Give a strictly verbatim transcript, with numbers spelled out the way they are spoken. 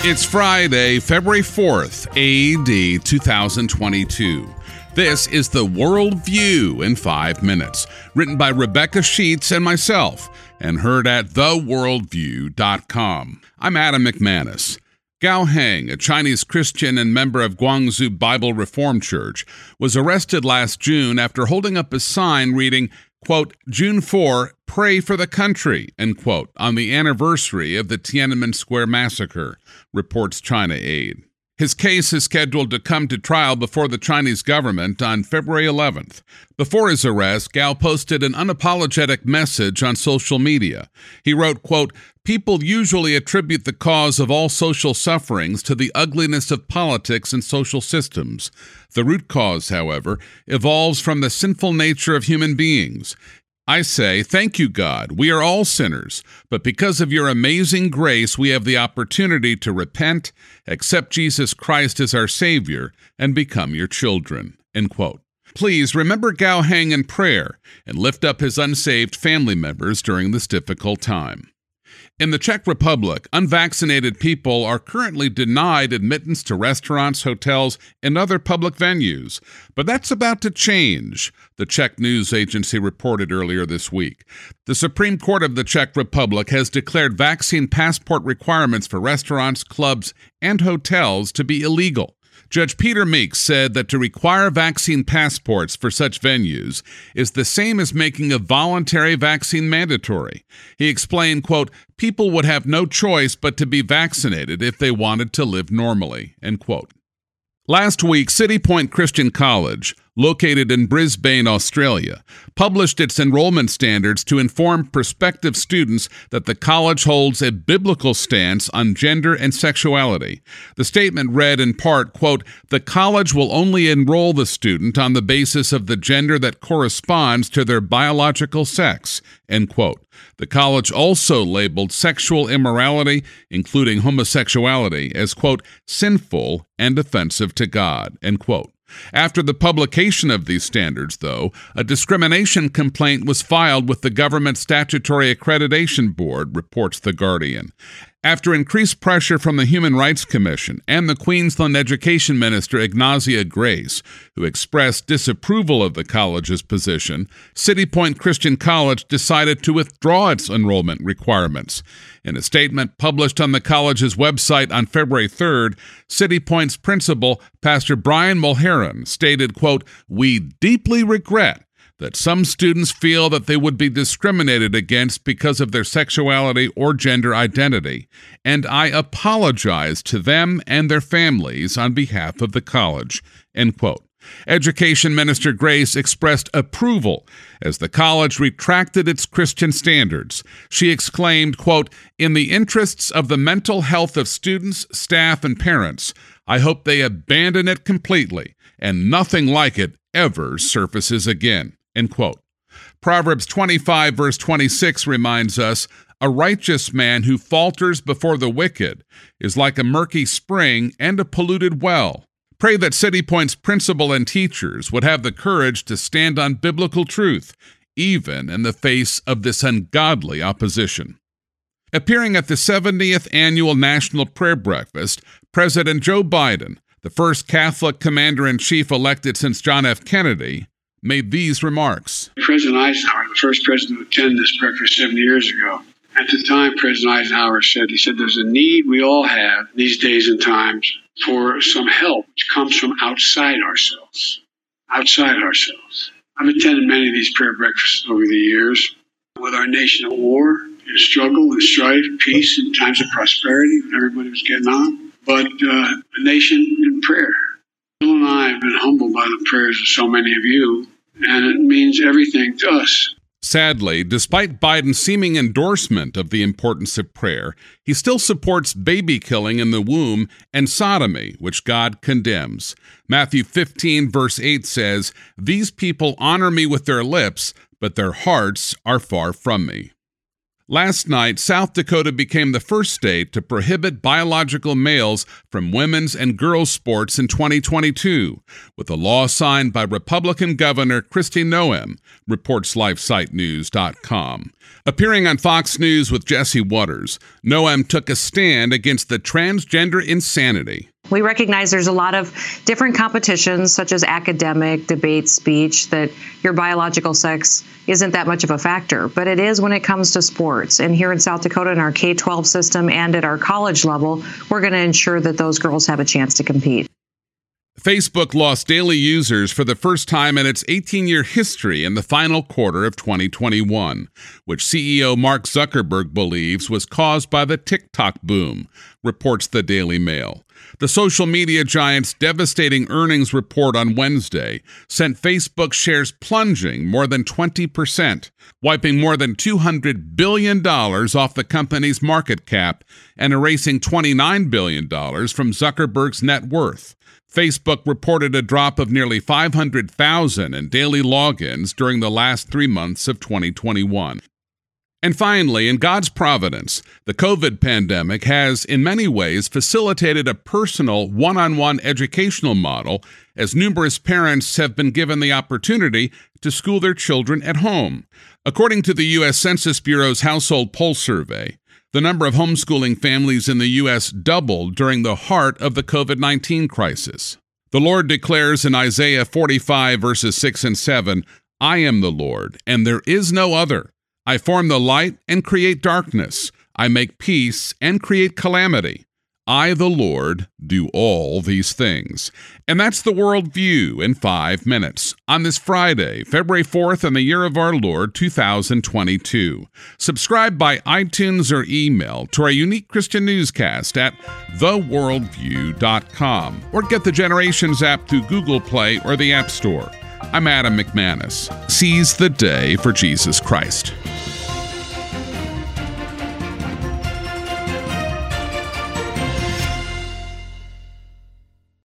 It's Friday, February fourth, A D two thousand twenty-two. This is the World View in five minutes, written by Rebecca Sheets and myself, and heard at the world view dot com. I'm Adam McManus. Gao Heng, a Chinese Christian and member of Guangzhou Bible Reformed Church, was arrested last June after holding up a sign reading, quote, June fourth, pray for the country, end quote, on the anniversary of the Tiananmen Square massacre, reports China Aid. His case is scheduled to come to trial before the Chinese government on February eleventh. Before his arrest, Gao posted an unapologetic message on social media. He wrote, quote, people usually attribute the cause of all social sufferings to the ugliness of politics and social systems. The root cause, however, evolves from the sinful nature of human beings. I say, thank you, God. We are all sinners, but because of your amazing grace, we have the opportunity to repent, accept Jesus Christ as our Savior, and become your children, end quote. Please remember Gao Heng in prayer and lift up his unsaved family members during this difficult time. In the Czech Republic, unvaccinated people are currently denied admittance to restaurants, hotels, and other public venues. But that's about to change, the Czech news agency reported earlier this week. The Supreme Court of the Czech Republic has declared vaccine passport requirements for restaurants, clubs, and hotels to be illegal. Judge Peter Meeks said that to require vaccine passports for such venues is the same as making a voluntary vaccine mandatory. He explained, quote, people would have no choice but to be vaccinated if they wanted to live normally, end quote. Last week, City Point Christian College, located in Brisbane, Australia, published its enrollment standards to inform prospective students that the college holds a biblical stance on gender and sexuality. The statement read in part, quote, the college will only enroll the student on the basis of the gender that corresponds to their biological sex, end quote. The college also labeled sexual immorality, including homosexuality, as, quote, sinful and offensive to God, end quote. After the publication of these standards, though, a discrimination complaint was filed with the government statutory accreditation board, reports The Guardian. After increased pressure from the Human Rights Commission and the Queensland Education Minister Ignazia Grace, who expressed disapproval of the college's position, City Point Christian College decided to withdraw its enrollment requirements. In a statement published on the college's website on February third, City Point's principal, Pastor Brian Mulheron, stated, quote, we deeply regret that some students feel that they would be discriminated against because of their sexuality or gender identity, and I apologize to them and their families on behalf of the college, end quote. Education Minister Grace expressed approval as the college retracted its Christian standards. She exclaimed, quote, in the interests of the mental health of students, staff, and parents, I hope they abandon it completely and nothing like it ever surfaces again, end quote. Proverbs twenty-five, verse twenty-six reminds us, a righteous man who falters before the wicked is like a murky spring and a polluted well. Pray that City Point's principal and teachers would have the courage to stand on biblical truth, even in the face of this ungodly opposition. Appearing at the seventieth Annual National Prayer Breakfast, President Joe Biden, the first Catholic commander-in-chief elected since John F. Kennedy, made these remarks. President Eisenhower, the first president to attend this breakfast seventy years ago, at the time, President Eisenhower said, he said, there's a need we all have these days and times for some help which comes from outside ourselves, outside ourselves. I've attended many of these prayer breakfasts over the years with our nation at war, in struggle and strife, peace, in times of prosperity when everybody was getting on, but uh, a nation in prayer. Bill and I have been humbled by the prayers of so many of you, and it means everything to us. Sadly, despite Biden's seeming endorsement of the importance of prayer, he still supports baby killing in the womb and sodomy, which God condemns. Matthew fifteen, verse eight says, these people honor me with their lips, but their hearts are far from me. Last night, South Dakota became the first state to prohibit biological males from women's and girls' sports in twenty twenty-two, with a law signed by Republican Governor Kristi Noem, reports LifeSite News dot com. Appearing on Fox News with Jesse Waters, Noem took a stand against the transgender insanity. We recognize there's a lot of different competitions, such as academic, debate, speech, that your biological sex isn't that much of a factor, but it is when it comes to sports. And here in South Dakota, in our K twelve system and at our college level, we're going to ensure that those girls have a chance to compete. Facebook lost daily users for the first time in its eighteen-year history in the final quarter of twenty twenty-one, which C E O Mark Zuckerberg believes was caused by the TikTok boom, reports the Daily Mail. The social media giant's devastating earnings report on Wednesday sent Facebook shares plunging more than twenty percent, wiping more than two hundred billion dollars off the company's market cap and erasing twenty-nine billion dollars from Zuckerberg's net worth. Facebook reported a drop of nearly five hundred thousand in daily logins during the last three months of twenty twenty-one. And finally, in God's providence, the COVID pandemic has, in many ways, facilitated a personal, one-on-one educational model as numerous parents have been given the opportunity to school their children at home. According to the U S Census Bureau's Household Pulse Survey, the number of homeschooling families in the U S doubled during the heart of the COVID nineteen crisis. The Lord declares in Isaiah forty-five, verses six and seven, "I am the Lord, and there is no other. I form the light and create darkness. I make peace and create calamity. I, the Lord, do all these things." And that's the World View in five minutes on this Friday, February fourth, in the year of our Lord, two thousand twenty-two. Subscribe by iTunes or email to our unique Christian newscast at the world view dot com or get the Generations app through Google Play or the App Store. I'm Adam McManus. Seize the day for Jesus Christ.